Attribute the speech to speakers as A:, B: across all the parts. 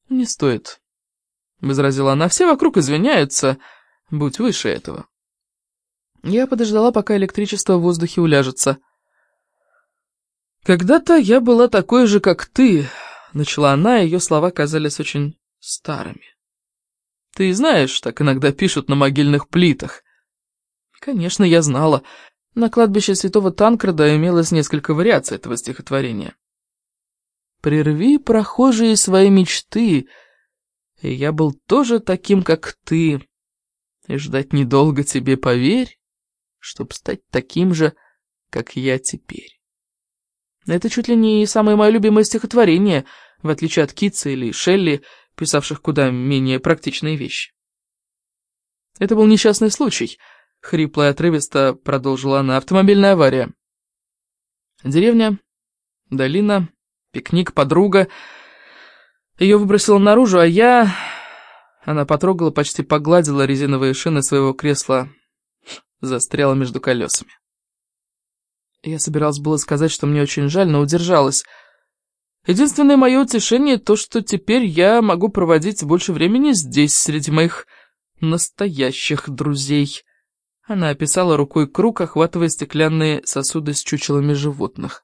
A: «Не стоит», — возразила она. «Все вокруг извиняются. Будь выше этого». Я подождала, пока электричество в воздухе уляжется. «Когда-то я была такой же, как ты», — начала она, и ее слова казались очень старыми. «Ты знаешь, так иногда пишут на могильных плитах». Конечно, я знала. На кладбище святого Танкреда имелось несколько вариаций этого стихотворения. «Прерви, прохожие, свои мечты, и я был тоже таким, как ты, и ждать недолго тебе, поверь, чтоб стать таким же, как я теперь». Это чуть ли не самое мое любимое стихотворение, в отличие от Китса или Шелли, писавших куда менее практичные вещи. Это был несчастный случай, хрипло и отрывисто продолжила она. Автомобильная авария. Деревня, долина, пикник, подруга. Ее выбросило наружу, а я... Она потрогала, почти погладила резиновые шины своего кресла, застряла между колесами. Я собиралась было сказать, что мне очень жаль, но удержалась. Единственное мое утешение то, что теперь я могу проводить больше времени здесь, среди моих настоящих друзей. Она описала рукой круг, охватывая стеклянные сосуды с чучелами животных.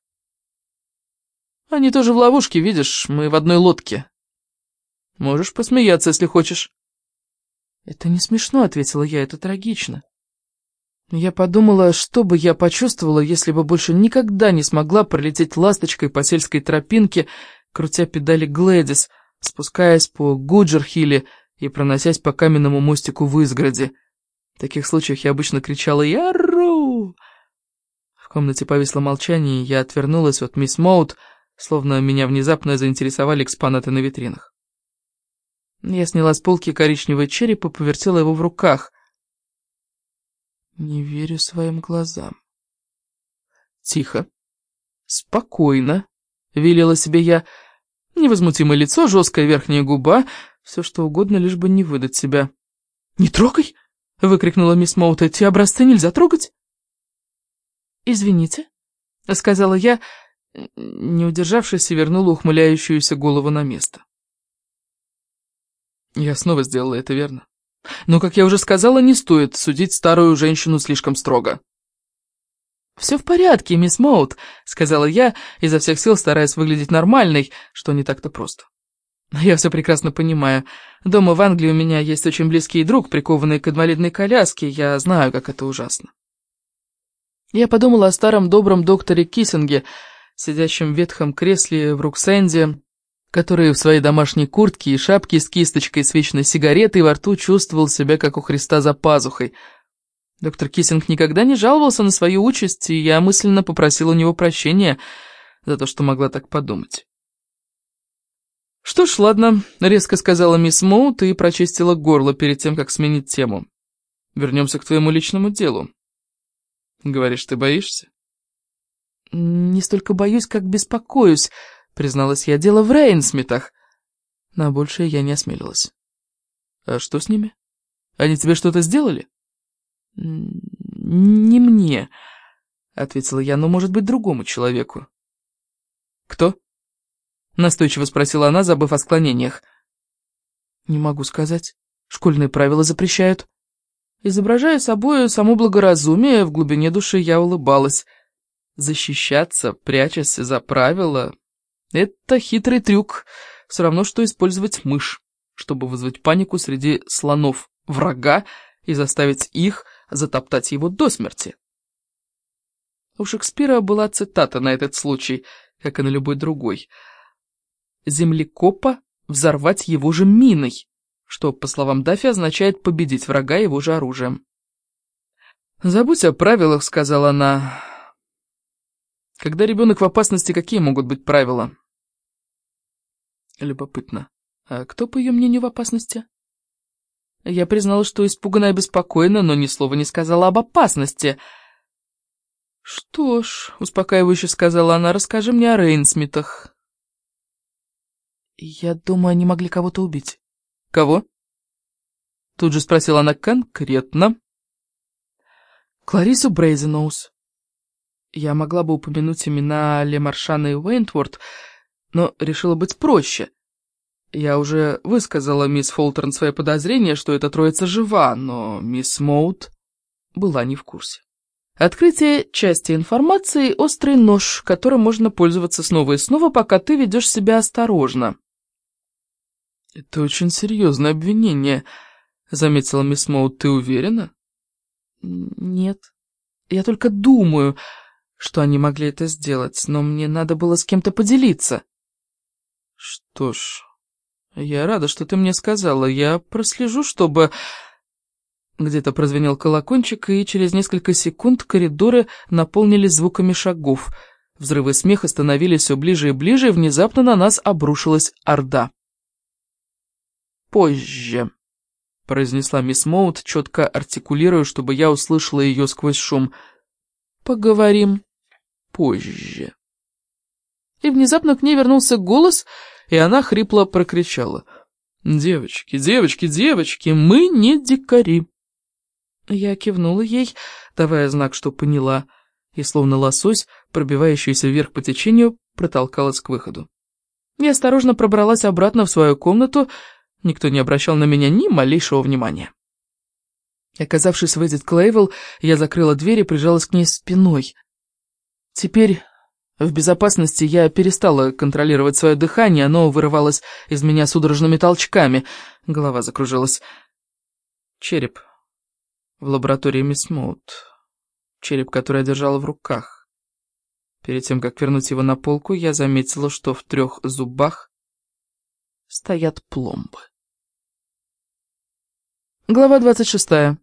A: Они тоже в ловушке, видишь, мы в одной лодке. Можешь посмеяться, если хочешь. Это не смешно, ответила я, это трагично. Я подумала, что бы я почувствовала, если бы больше никогда не смогла пролететь ласточкой по сельской тропинке, крутя педали Глэдис, спускаясь по Гуджер-Хилле и проносясь по каменному мостику в изгороди. В таких случаях я обычно кричала «Я ору!». В комнате повисло молчание, и я отвернулась от мисс Моут, словно меня внезапно заинтересовали экспонаты на витринах. Я сняла с полки коричневый череп и повертела его в руках. Не верю своим глазам. Тихо, спокойно, велела себе я. Невозмутимое лицо, жесткая верхняя губа, все что угодно, лишь бы не выдать себя. «Не трогай!» — выкрикнула мисс Моут. «Эти образцы нельзя трогать!» «Извините», — сказала я, не удержавшись, и вернула ухмыляющуюся голову на место. Я снова сделала это, верно? Но, как я уже сказала, не стоит судить старую женщину слишком строго. «Все в порядке, мисс Моут», — сказала я, изо всех сил стараясь выглядеть нормальной, что не так-то просто. «Я все прекрасно понимаю. Дома в Англии у меня есть очень близкий друг, прикованный к инвалидной коляске. Я знаю, как это ужасно». Я подумала о старом добром докторе Киссинге, сидящем в ветхом кресле в Руксенде, который в своей домашней куртке и шапке с кисточкой с вечной сигаретой во рту чувствовал себя, как у Христа за пазухой. Доктор Киссинг никогда не жаловался на свою участь, и я мысленно попросила у него прощения за то, что могла так подумать. «Что ж, ладно», — резко сказала мисс Моут и прочистила горло перед тем, как сменить тему. «Вернемся к твоему личному делу. Говоришь, ты боишься?» «Не столько боюсь, как беспокоюсь», — призналась я. «Дело в Рейнсмитах». На большее я не осмелилась. «А что с ними? Они тебе что-то сделали?» «Не мне», — ответила я, — «но, может быть, другому человеку». «Кто?» — настойчиво спросила она, забыв о склонениях. «Не могу сказать. Школьные правила запрещают». Изображая собой само благоразумие, в глубине души я улыбалась. Защищаться, прячась за правила — это хитрый трюк, все равно, что использовать мышь, чтобы вызвать панику среди слонов врага и заставить их затоптать его до смерти. У Шекспира была цитата на этот случай, как и на любой другой. «Землекопа взорвать его же миной», что, по словам Даффи, означает победить врага его же оружием. «Забудь о правилах», — сказала она. «Когда ребенок в опасности, какие могут быть правила?» Любопытно. А кто, по ее мнению, в опасности? Я признала, что испугана и беспокойна, но ни слова не сказала об опасности. «Что ж», — успокаивающе сказала она, — «расскажи мне о Рейнсмитах». «Я думаю, они могли кого-то убить». «Кого?» Тут же спросила она конкретно. «Кларису Брейзеноус». Я могла бы упомянуть имена Ле Маршана и Уэйнтворт, но решила быть проще. Я уже высказала мисс Фолтерн свое подозрение, что эта троица жива, но мисс Моут была не в курсе. Открытие части информации – острый нож, которым можно пользоваться снова и снова, пока ты ведешь себя осторожно. «Это очень серьезное обвинение», — заметила мисс Моут. «Ты уверена?» «Нет. Я только думаю, что они могли это сделать, но мне надо было с кем-то поделиться». «Что ж, я рада, что ты мне сказала. Я прослежу, чтобы...» Где-то прозвенел колокольчик, и через несколько секунд коридоры наполнились звуками шагов. Взрывы смеха становились все ближе и ближе, и внезапно на нас обрушилась орда. «Позже», — произнесла мисс Моут, четко артикулируя, чтобы я услышала ее сквозь шум. «Поговорим позже». И внезапно к ней вернулся голос, и она хрипло прокричала: «Девочки, девочки, девочки, мы не дикари». Я кивнула ей, давая знак, что поняла, и словно лосось, пробивающийся вверх по течению, протолкалась к выходу. Я осторожно пробралась обратно в свою комнату, никто не обращал на меня ни малейшего внимания. Оказавшись в Эдит Клейвелл, я закрыла дверь и прижалась к ней спиной. Теперь в безопасности я перестала контролировать свое дыхание, оно вырывалось из меня судорожными толчками, голова закружилась. Череп в лаборатории мисс Моут. Череп, который я держала в руках. Перед тем, как вернуть его на полку, я заметила, что в 3 зубах стоят пломбы. Глава 26.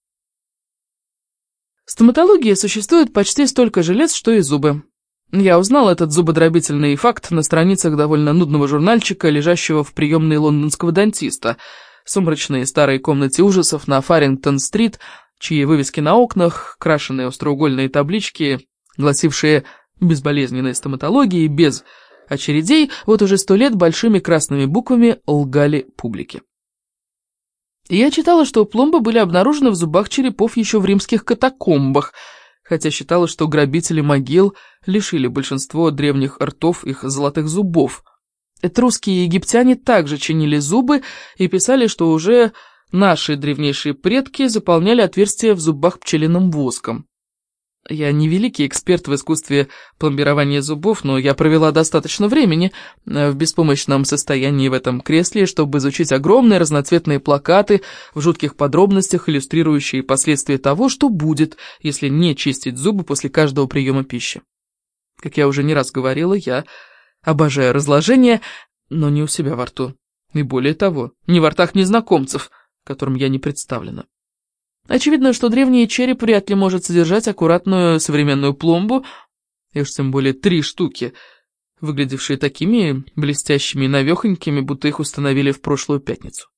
A: В стоматологии существует почти столько же лет, что и зубы. Я узнала этот зубодробительный факт на страницах довольно нудного журнальчика, лежащего в приемной лондонского дантиста, сумрачной старой комнате ужасов на Фарингтон-стрит, чьи вывески на окнах, крашеные остроугольные таблички, гласившие «безболезненной стоматологии», без очередей, вот уже 100 лет большими красными буквами лгали публике. Я читала, что пломбы были обнаружены в зубах черепов еще в римских катакомбах, хотя считала, что грабители могил лишили большинство древних ртов их золотых зубов. Этрусские и египтяне также чинили зубы и писали, что уже наши древнейшие предки заполняли отверстия в зубах пчелиным воском. Я не великий эксперт в искусстве пломбирования зубов, но я провела достаточно времени в беспомощном состоянии в этом кресле, чтобы изучить огромные разноцветные плакаты в жутких подробностях, иллюстрирующие последствия того, что будет, если не чистить зубы после каждого приема пищи. Как я уже не раз говорила, я обожаю разложение, но не у себя во рту. И более того, не во ртах незнакомцев, которым я не представлена. Очевидно, что древний череп вряд ли может содержать аккуратную современную пломбу, и уж тем более 3 штуки, выглядевшие такими блестящими и навехонькими, будто их установили в прошлую пятницу.